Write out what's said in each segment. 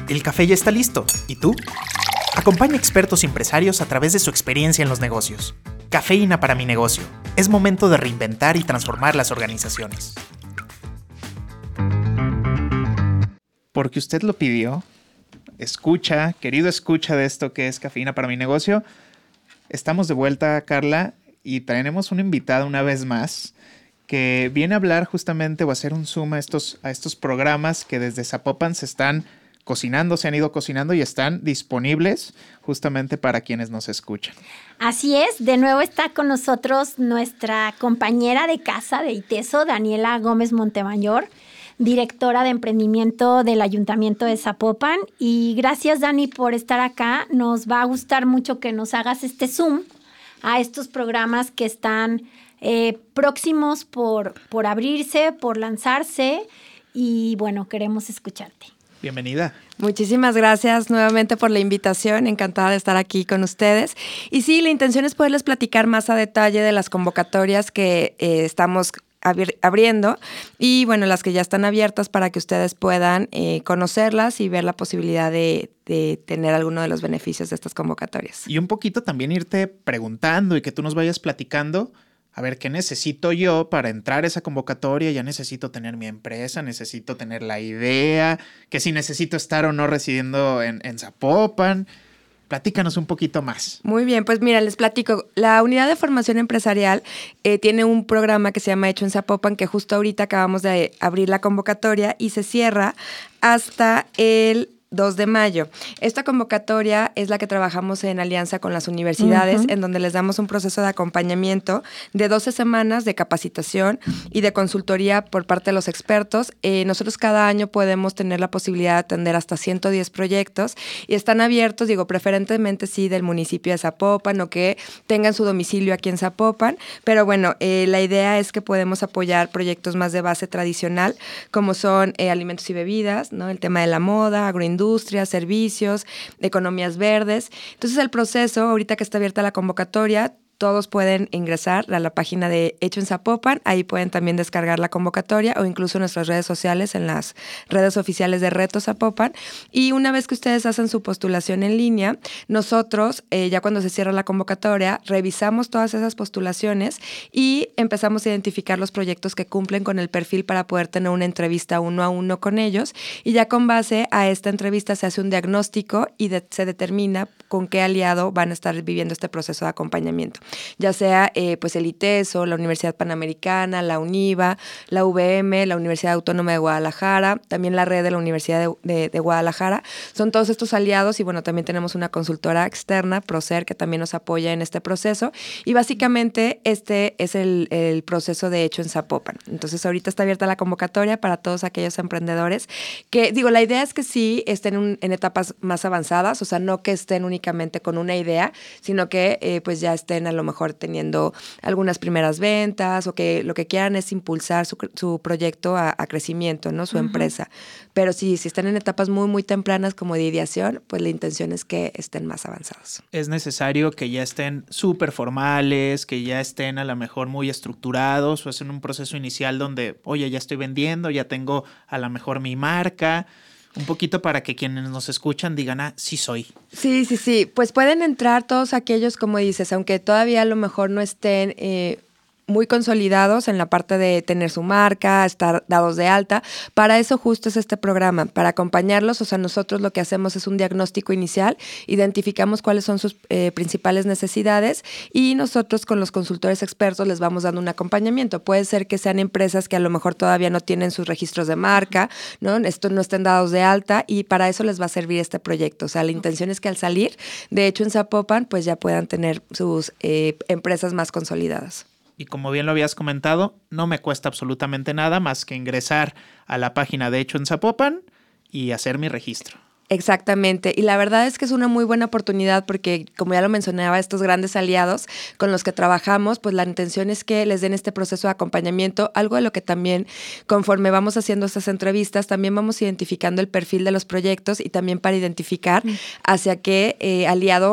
El café ya está listo. ¿Y tú? Acompaña expertos empresarios a través de su experiencia en los negocios. Cafeína para mi negocio. Es momento de reinventar y transformar las organizaciones. Porque usted lo pidió. Escucha, querido escucha de esto que es Cafeína para mi negocio. Estamos de vuelta, Carla, y tenemos una invitada una vez más que viene a hablar justamente o a hacer un zoom a estos programas que desde Zapopan se han ido cocinando y están disponibles justamente para quienes nos escuchan. Así es, de nuevo está con nosotros nuestra compañera de casa de ITESO, Daniela Gómez Montemayor, directora de emprendimiento del Ayuntamiento de Zapopan. Y gracias, Dani, por estar acá. Nos va a gustar mucho que nos hagas este zoom a estos programas que están próximos por abrirse, por lanzarse. Y bueno, queremos escucharte. Bienvenida. Muchísimas gracias nuevamente por la invitación, encantada de estar aquí con ustedes. Y sí, la intención es poderles platicar más a detalle de las convocatorias que estamos abriendo y bueno, las que ya están abiertas para que ustedes puedan conocerlas y ver la posibilidad de tener alguno de los beneficios de estas convocatorias. Y un poquito también irte preguntando y que tú nos vayas platicando. A ver, ¿qué necesito yo para entrar a esa convocatoria? Ya necesito tener mi empresa, necesito tener la idea, que si necesito estar o no residiendo en Zapopan. Platícanos un poquito más. Muy bien, pues mira, les platico. La Unidad de Formación Empresarial tiene un programa que se llama Hecho en Zapopan, que justo ahorita acabamos de abrir la convocatoria y se cierra hasta el 2 de mayo. Esta convocatoria es la que trabajamos en alianza con las universidades, en donde les damos un proceso de acompañamiento de 12 semanas de capacitación y de consultoría por parte de los expertos. Nosotros cada año podemos tener la posibilidad de atender hasta 110 proyectos y están abiertos, preferentemente sí del municipio de Zapopan o que tengan su domicilio aquí en Zapopan, pero bueno, la idea es que podemos apoyar proyectos más de base tradicional, como son alimentos y bebidas, ¿no? El tema de la moda, agroindustria, servicios, economías verdes. Entonces el proceso, ahorita que está abierta la convocatoria, todos pueden ingresar a la página de Hecho en Zapopan, ahí pueden también descargar la convocatoria o incluso en nuestras redes sociales, en las redes oficiales de Reto Zapopan. Y una vez que ustedes hacen su postulación en línea, nosotros, ya cuando se cierra la convocatoria, revisamos todas esas postulaciones y empezamos a identificar los proyectos que cumplen con el perfil para poder tener una entrevista 1 a 1 con ellos. Y ya con base a esta entrevista se hace un diagnóstico y se determina con qué aliado van a estar viviendo este proceso de acompañamiento. Ya sea pues el ITESO, la Universidad Panamericana, la UNIVA, la UVM, la Universidad Autónoma de Guadalajara, también la red de la Universidad de Guadalajara. Son todos estos aliados y bueno, también tenemos una consultora externa, Procer, que también nos apoya en este proceso. Y básicamente este es el proceso de Hecho en Zapopan. Entonces ahorita está abierta la convocatoria para todos aquellos emprendedores que, la idea es que sí estén en etapas más avanzadas, o sea, no que estén únicamente con una idea, sino que pues ya estén a lo mejor teniendo algunas primeras ventas o que lo que quieran es impulsar su proyecto a crecimiento, ¿no? Su empresa. Pero si están en etapas muy, muy tempranas como de ideación, pues la intención es que estén más avanzados. Es necesario que ya estén súper formales, que ya estén a lo mejor muy estructurados o es en un proceso inicial donde, oye, ya estoy vendiendo, ya tengo a lo mejor mi marca. Un poquito para que quienes nos escuchan digan, sí soy. Sí. Pues pueden entrar todos aquellos, como dices, aunque todavía a lo mejor no estén muy consolidados en la parte de tener su marca, estar dados de alta. Para eso justo es este programa, para acompañarlos. O sea, nosotros lo que hacemos es un diagnóstico inicial, identificamos cuáles son sus principales necesidades y nosotros con los consultores expertos les vamos dando un acompañamiento. Puede ser que sean empresas que a lo mejor todavía no tienen sus registros de marca, ¿no? Esto no estén dados de alta y para eso les va a servir este proyecto. O sea, la intención es que al salir, de hecho en Zapopan, pues ya puedan tener sus empresas más consolidadas. Y como bien lo habías comentado, no me cuesta absolutamente nada más que ingresar a la página de Hecho en Zapopan y hacer mi registro. Exactamente, y la verdad es que es una muy buena oportunidad porque, como ya lo mencionaba, estos grandes aliados con los que trabajamos, pues la intención es que les den este proceso de acompañamiento, algo de lo que también, conforme vamos haciendo estas entrevistas, también vamos identificando el perfil de los proyectos y también para identificar hacia qué aliado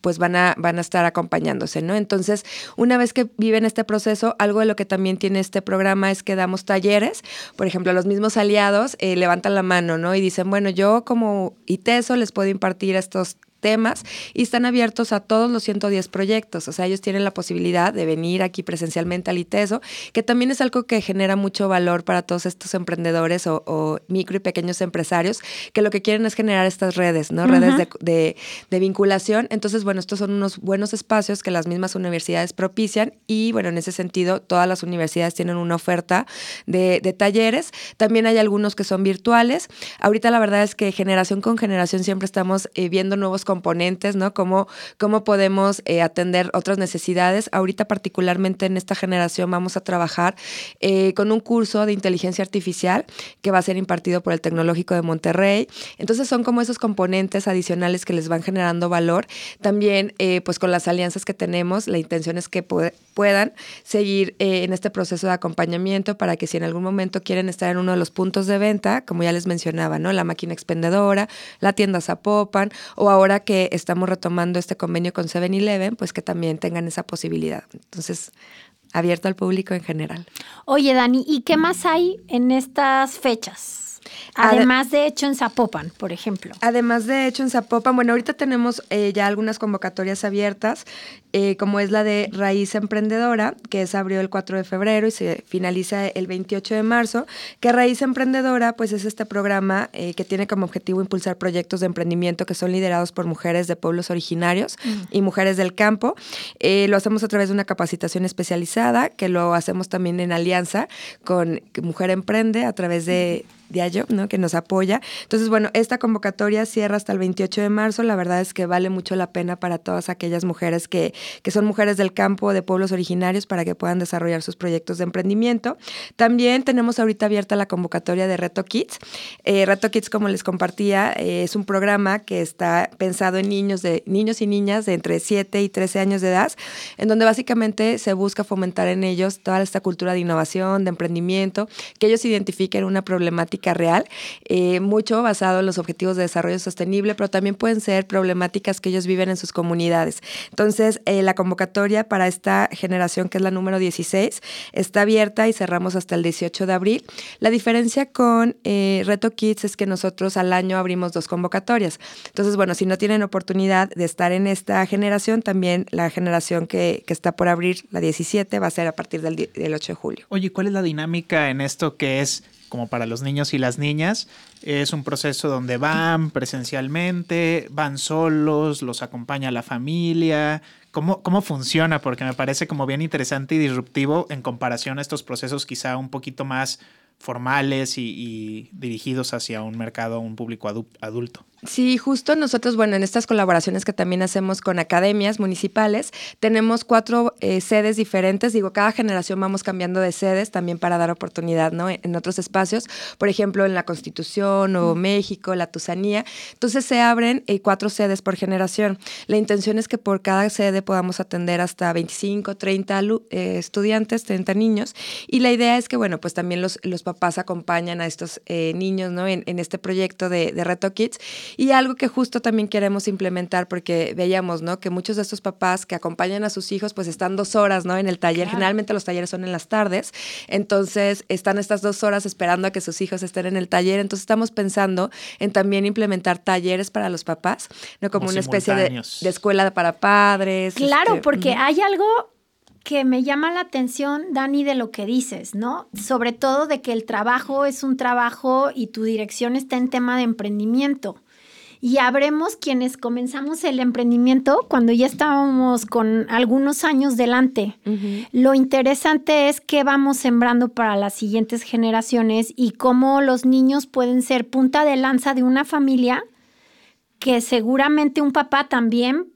pues van a estar acompañándose, ¿no? Entonces, una vez que viven este proceso, algo de lo que también tiene este programa es que damos talleres. Por ejemplo, los mismos aliados levantan la mano, ¿no? Y dicen, bueno, yo como ITESO les puedo impartir estos temas y están abiertos a todos los 110 proyectos. O sea, ellos tienen la posibilidad de venir aquí presencialmente al ITESO, que también es algo que genera mucho valor para todos estos emprendedores o micro y pequeños empresarios, que lo que quieren es generar estas redes, ¿no? Redes de vinculación. Entonces, bueno, estos son unos buenos espacios que las mismas universidades propician y, bueno, en ese sentido, todas las universidades tienen una oferta de talleres. También hay algunos que son virtuales. Ahorita la verdad es que generación con generación siempre estamos viendo nuevos componentes, ¿no? Cómo podemos atender otras necesidades. Ahorita particularmente en esta generación vamos a trabajar con un curso de inteligencia artificial que va a ser impartido por el Tecnológico de Monterrey. Entonces son como esos componentes adicionales que les van generando valor. También pues con las alianzas que tenemos, la intención es que puedan seguir en este proceso de acompañamiento para que si en algún momento quieren estar en uno de los puntos de venta, como ya les mencionaba, ¿no? La máquina expendedora, la tienda Zapopan, o ahora que estamos retomando este convenio con 7-Eleven, pues que también tengan esa posibilidad. Entonces, abierto al público en general. Oye, Dani, ¿y qué más hay en estas fechas? Además de Hecho en Zapopan, por ejemplo. Además de Hecho en Zapopan, bueno, ahorita tenemos ya algunas convocatorias abiertas, como es la de Raíz Emprendedora, que se abrió el 4 de febrero y se finaliza el 28 de marzo, que Raíz Emprendedora, pues es este programa que tiene como objetivo impulsar proyectos de emprendimiento que son liderados por mujeres de pueblos originarios y mujeres del campo. Lo hacemos a través de una capacitación especializada, que lo hacemos también en alianza con Mujer Emprende, a través de Diallo, ¿no? Que nos apoya. Entonces, bueno, esta convocatoria cierra hasta el 28 de marzo. La verdad es que vale mucho la pena para todas aquellas mujeres que son mujeres del campo, de pueblos originarios, para que puedan desarrollar sus proyectos de emprendimiento. También tenemos ahorita abierta la convocatoria de Reto Kids. Reto Kids, como les compartía, es un programa que está pensado en niños y niñas de entre 7 y 13 años de edad, en donde básicamente se busca fomentar en ellos toda esta cultura de innovación, de emprendimiento, que ellos identifiquen una problemática real, mucho basado en los objetivos de desarrollo sostenible, pero también pueden ser problemáticas que ellos viven en sus comunidades. Entonces, la convocatoria para esta generación, que es la número 16, está abierta y cerramos hasta el 18 de abril. La diferencia con Reto Kids es que nosotros al año abrimos 2 convocatorias. Entonces, bueno, si no tienen oportunidad de estar en esta generación, también la generación que está por abrir, la 17, va a ser a partir del 8 de julio. Oye, ¿cuál es la dinámica en esto que es como para los niños y las niñas? Es un proceso donde van presencialmente, van solos, los acompaña la familia. ¿Cómo funciona? Porque me parece como bien interesante y disruptivo en comparación a estos procesos quizá un poquito más formales y dirigidos hacia un mercado, un público adulto. Sí, justo nosotros, bueno, en estas colaboraciones que también hacemos con academias municipales, tenemos 4 sedes diferentes. Digo, cada generación vamos cambiando de sedes también para dar oportunidad, ¿no? En otros espacios, por ejemplo, en la Constitución, Nuevo México, la Tusanía. Entonces se abren 4 sedes por generación. La intención es que por cada sede podamos atender hasta 25, 30 estudiantes, 30 niños. Y la idea es que, bueno, pues también los papás acompañan a estos niños, ¿no? En este proyecto de Reto Kids. Y algo que justo también queremos implementar, porque veíamos, ¿no? Que muchos de estos papás que acompañan a sus hijos, pues están 2 horas, ¿no? En el taller. Claro. Generalmente los talleres son en las tardes. Entonces, están estas 2 horas esperando a que sus hijos estén en el taller. Entonces, estamos pensando en también implementar talleres para los papás, ¿no? Como una especie de escuela para padres. Claro, porque hay algo que me llama la atención, Dani, de lo que dices, ¿no? Sobre todo de que el trabajo es un trabajo y tu dirección está en tema de emprendimiento. Y habremos quienes comenzamos el emprendimiento cuando ya estábamos con algunos años delante. Lo interesante es qué vamos sembrando para las siguientes generaciones y cómo los niños pueden ser punta de lanza de una familia que seguramente un papá también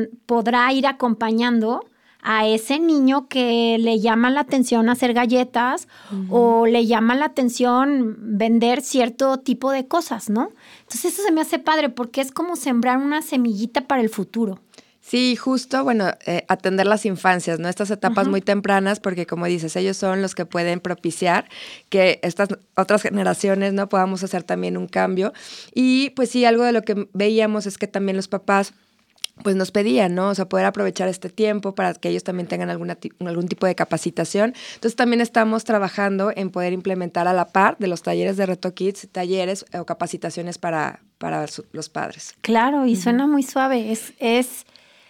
podrá ir acompañando a ese niño que le llama la atención hacer galletas o le llama la atención vender cierto tipo de cosas, ¿no? Entonces eso se me hace padre porque es como sembrar una semillita para el futuro. Sí, justo, bueno, atender las infancias, ¿no? Estas etapas muy tempranas, porque como dices, ellos son los que pueden propiciar que estas otras generaciones, ¿no? Podamos hacer también un cambio. Y pues sí, algo de lo que veíamos es que también los papás pues nos pedían, ¿no? O sea, poder aprovechar este tiempo para que ellos también tengan algún tipo de capacitación. Entonces, también estamos trabajando en poder implementar a la par de los talleres de Reto Kids, talleres o capacitaciones para los padres. Claro, y suena muy suave. Es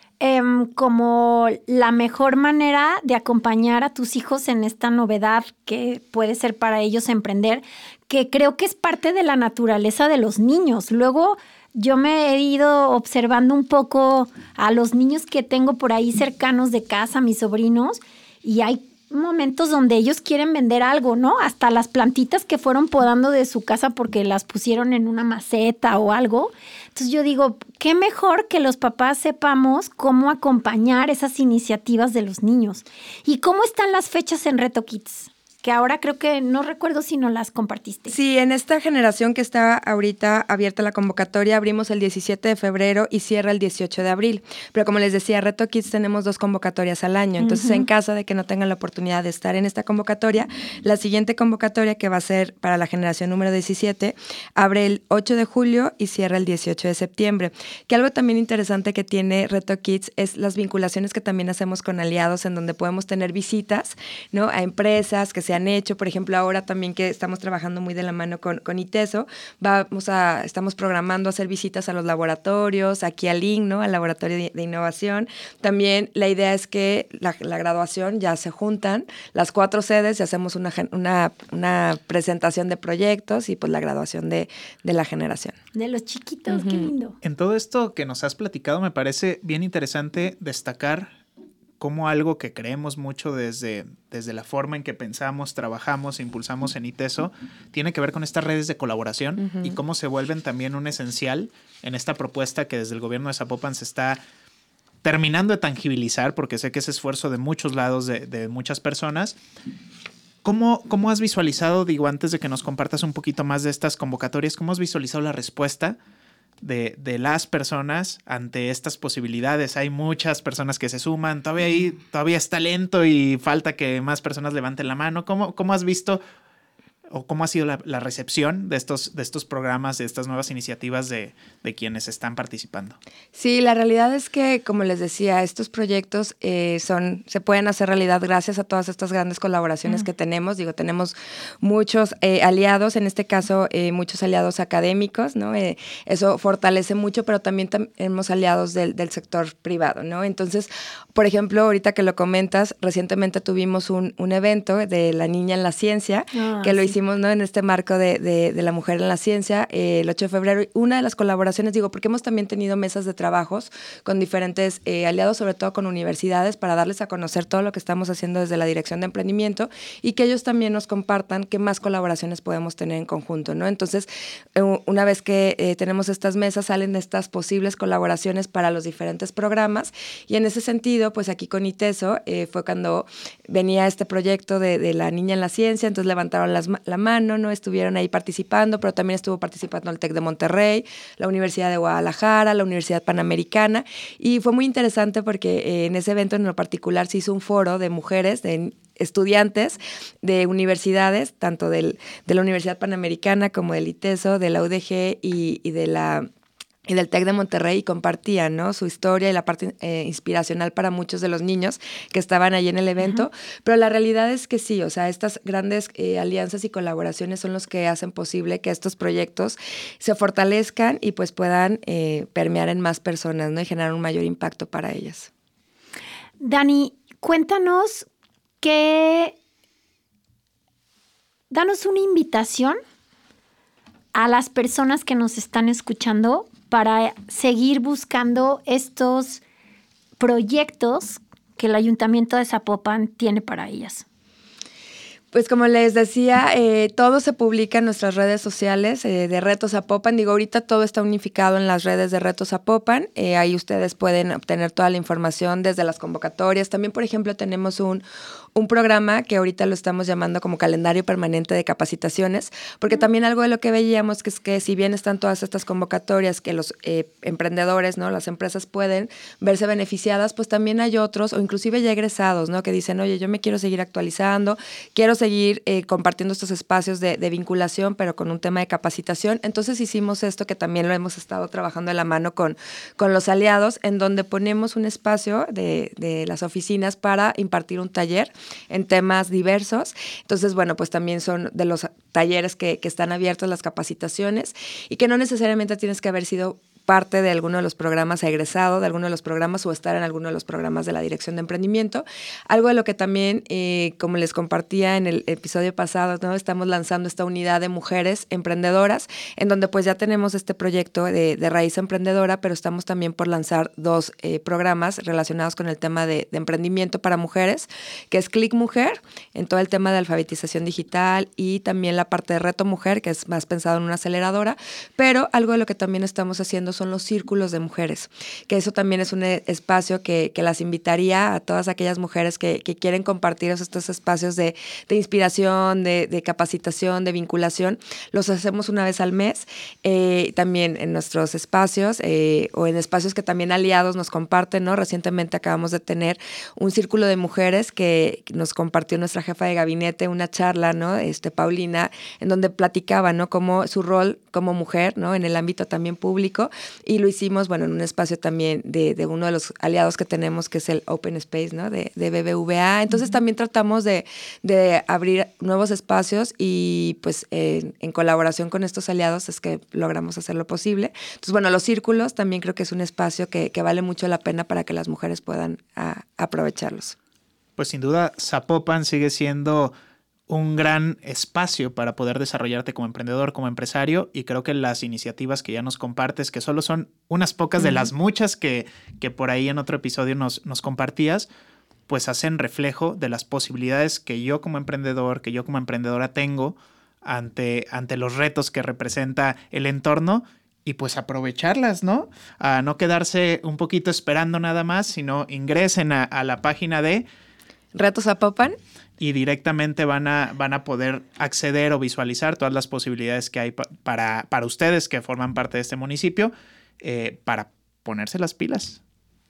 como la mejor manera de acompañar a tus hijos en esta novedad que puede ser para ellos emprender, que creo que es parte de la naturaleza de los niños. Luego, yo me he ido observando un poco a los niños que tengo por ahí cercanos de casa, mis sobrinos, y hay momentos donde ellos quieren vender algo, ¿no? Hasta las plantitas que fueron podando de su casa porque las pusieron en una maceta o algo. Entonces yo digo, qué mejor que los papás sepamos cómo acompañar esas iniciativas de los niños. ¿Y cómo están las fechas en Reto Kids? Que ahora creo que no recuerdo si no las compartiste. Sí, en esta generación que está ahorita abierta la convocatoria, abrimos el 17 de febrero y cierra el 18 de abril. Pero como les decía, Reto Kids tenemos 2 convocatorias al año. Entonces, en caso de que no tengan la oportunidad de estar en esta convocatoria, la siguiente convocatoria, que va a ser para la generación número 17, abre el 8 de julio y cierra el 18 de septiembre. Que algo también interesante que tiene Reto Kids es las vinculaciones que también hacemos con aliados, en donde podemos tener visitas, ¿no?, a empresas que se han hecho. Por ejemplo, ahora también que estamos trabajando muy de la mano con ITESO, estamos programando hacer visitas a los laboratorios, aquí al LIN, ¿no?, al Laboratorio de Innovación. También la idea es que la graduación ya se juntan las 4 sedes y hacemos una presentación de proyectos y pues la graduación de la generación. De los chiquitos, qué lindo. En todo esto que nos has platicado me parece bien interesante destacar cómo algo que creemos mucho desde la forma en que pensamos, trabajamos, impulsamos en ITESO, tiene que ver con estas redes de colaboración y cómo se vuelven también un esencial en esta propuesta que desde el gobierno de Zapopan se está terminando de tangibilizar, porque sé que es esfuerzo de muchos lados, de muchas personas. ¿Cómo has visualizado, digo, antes de que nos compartas un poquito más de estas convocatorias, cómo has visualizado la respuesta de las personas ante estas posibilidades? Hay muchas personas que se suman, todavía es talento y falta que más personas levanten la mano. ¿Cómo has visto o cómo ha sido la recepción de estos programas, de estas nuevas iniciativas de quienes están participando? Sí, la realidad es que, como les decía, estos proyectos se pueden hacer realidad gracias a todas estas grandes colaboraciones que tenemos. Digo, tenemos muchos aliados, en este caso muchos aliados académicos, ¿no? Eso fortalece mucho, pero también tenemos aliados del sector privado, ¿no? Entonces, por ejemplo, ahorita que lo comentas, recientemente tuvimos un evento de la niña en la ciencia, que lo hicimos, ¿no?, en este marco de la mujer en la ciencia, el 8 de febrero. Una de las colaboraciones, porque hemos también tenido mesas de trabajos con diferentes aliados, sobre todo con universidades, para darles a conocer todo lo que estamos haciendo desde la Dirección de Emprendimiento y que ellos también nos compartan qué más colaboraciones podemos tener en conjunto, ¿no? Entonces, una vez que tenemos estas mesas, salen estas posibles colaboraciones para los diferentes programas, y en ese sentido, pues aquí con ITESO fue cuando venía este proyecto de la niña en la ciencia. Entonces levantaron la mano, ¿no? Estuvieron ahí participando, pero también estuvo participando el TEC de Monterrey, la Universidad de Guadalajara, la Universidad Panamericana, y fue muy interesante porque en ese evento en lo particular se hizo un foro de mujeres, de estudiantes de universidades, tanto de la Universidad Panamericana como del ITESO, de la UDG y del TEC de Monterrey, y compartían, ¿no?, su historia y la parte inspiracional para muchos de los niños que estaban ahí en el evento. Pero la realidad es que sí, o sea, estas grandes alianzas y colaboraciones son los que hacen posible que estos proyectos se fortalezcan y pues puedan permear en más personas, ¿no?, y generar un mayor impacto para ellas. Dani, cuéntanos danos una invitación a las personas que nos están escuchando para seguir buscando estos proyectos que el Ayuntamiento de Zapopan tiene para ellas. Pues como les decía, todo se publica en nuestras redes sociales de Reto Zapopan. Digo, ahorita todo está unificado en las redes de Reto Zapopan. Ahí ustedes pueden obtener toda la información desde las convocatorias. También, por ejemplo, tenemos un programa que ahorita lo estamos llamando como calendario permanente de capacitaciones, porque también algo de lo que veíamos que es que si bien están todas estas convocatorias que los emprendedores, ¿no?, las empresas pueden verse beneficiadas, pues también hay otros, o inclusive ya egresados, ¿no?, que dicen, oye, yo me quiero seguir actualizando, quiero seguir compartiendo estos espacios de vinculación, pero con un tema de capacitación. Entonces hicimos esto que también lo hemos estado trabajando de la mano con los aliados, en donde ponemos un espacio de las oficinas para impartir un taller en temas diversos. Entonces, bueno, pues también son de los talleres que están abiertos, las capacitaciones, y que no necesariamente tienes que haber sido parte de alguno de los programas, egresado de alguno de los programas o estar en alguno de los programas de la Dirección de Emprendimiento. Algo de lo que también, como les compartía en el episodio pasado, ¿no? Estamos lanzando esta unidad de mujeres emprendedoras, en donde pues ya tenemos este proyecto de Raíz Emprendedora, pero estamos también por lanzar 2 programas relacionados con el tema de emprendimiento para mujeres, que es Click Mujer, en todo el tema de alfabetización digital, y también la parte de Reto Mujer, que es más pensado en una aceleradora, pero algo de lo que también estamos haciendo son los círculos de mujeres, que eso también es un espacio que las invitaría a todas aquellas mujeres que quieren compartir estos espacios de inspiración, de capacitación, de vinculación. Los hacemos una vez al mes, también en nuestros espacios o en espacios que también aliados nos comparten, ¿no? Recientemente acabamos de tener un círculo de mujeres que nos compartió nuestra jefa de gabinete una charla, ¿no? Paulina, en donde platicaba, ¿no? Cómo su rol como mujer, ¿no? En el ámbito también público. Y lo hicimos, bueno, en un espacio también de uno de los aliados que tenemos, que es el Open Space, ¿no? De BBVA. Entonces también tratamos de abrir nuevos espacios y pues en colaboración con estos aliados es que logramos hacer lo posible. Entonces, bueno, los círculos también creo que es un espacio que vale mucho la pena para que las mujeres puedan aprovecharlos. Pues sin duda, Zapopan sigue siendo un gran espacio para poder desarrollarte como emprendedor, como empresario, y creo que las iniciativas que ya nos compartes, que solo son unas pocas de las muchas que por ahí en otro episodio nos compartías, pues hacen reflejo de las posibilidades que yo como emprendedor, que yo como emprendedora tengo ante los retos que representa el entorno, y pues aprovecharlas, ¿no? A no quedarse un poquito esperando nada más, sino ingresen a la página de Reto Zapopan, y directamente van a poder acceder o visualizar todas las posibilidades que hay para ustedes que forman parte de este municipio, para ponerse las pilas.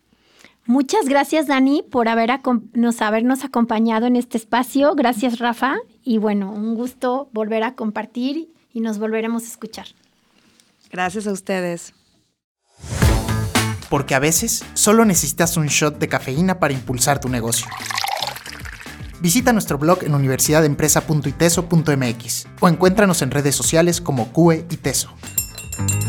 Muchas gracias, Dani, por habernos acompañado en este espacio. Gracias, Rafa. Y bueno, un gusto volver a compartir y nos volveremos a escuchar. Gracias a ustedes. Porque a veces solo necesitas un shot de cafeína para impulsar tu negocio. Visita nuestro blog en universidadempresa.iteso.mx o encuéntranos en redes sociales como QE y Teso.